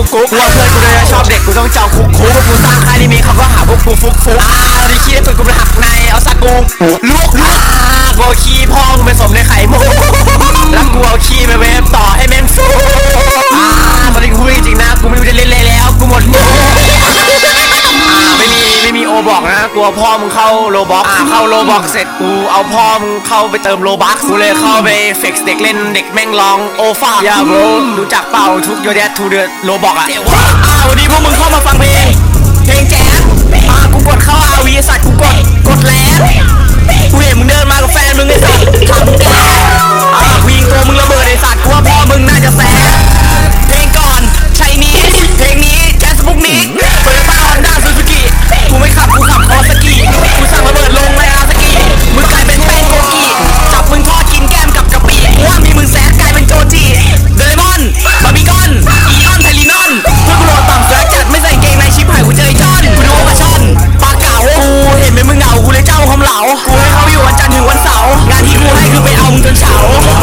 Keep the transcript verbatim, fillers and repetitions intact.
กุ๊กว่าเพื่อนกูเลยชอบเด็กกูต้องเจ้าคุกคุกกูสร้างค่ายนี้มีเขาก็หาพวกกูฟุกฟุกอ่าดิขี้ได้ปืนกูไปหักในเอาซากูลูกลูกอ่ากูเอาขี้พ่อกูไปสมในไข่มุกแล้วกูเอาขี้ไปเวฟต่อให้แม่งฟูอ่าตอนนี้กูพูดจริงๆนะกูไม่รู้จะเล่นเลยแล้วกูหมดมุกอ่าไม่มีไม่มีโอบอกนะกูเอาพ่อมึงเข้าโลบ็อกอ่าเข้าโลบ็อกเสร็จกูเอาพ่อมึงเข้าไปเติมโลบัคกูเลยเข้าไปเฟกซ์เด็กเล่นเด็กแม่งร้องโอฟ้าอย่าโบรรู้จักเปล่าทุกโยเดสทูเดอโลบ็อกอ่ะอ้าววันนี้พวกมึงเข้ามาฟังเพลงเพลงแจ๊สอ่ากูกดเข้าอาวีสัตว์กูกดกดแล้วกูเห็นมึงเดินมากับแฟนมึงไอ้สัตว์ทำแจ๊สอ่ากูยิงตัวมึงระเบิดไอ้สัตว์กูว่าพ่อมึงน่าจะแซ่เพลงก่อนใช่นี้เพลงนี้แจ๊สบุกนี้โตโยต้าฮอนด้าซูซูกิกูไม่ขับกูขับคอสกีกูสั่งระเบิดลงเลยอาสกีมึงกลายเป็นแป้งโกกีจับมึงทอดกินแก้มกับกะปิว่ามีมึงแซดกลายเป็นโจจีเดเรมอนบาร์บีคอนอีออนไทลีนอนเพื่อกูโดนต่ำเสือจัดไม่ใส่เกงในชิปหายกูเจอไอ้จอนกูดูปลาช่อนปลาเก๋ากูเห็นเป็นมึงเหงากูเลยเจ้าคำเหลากูให้เขาอยู่วันจันทร์ถึงวันเสาร์งานที่กูให้คือไปเอามึงจนเฉา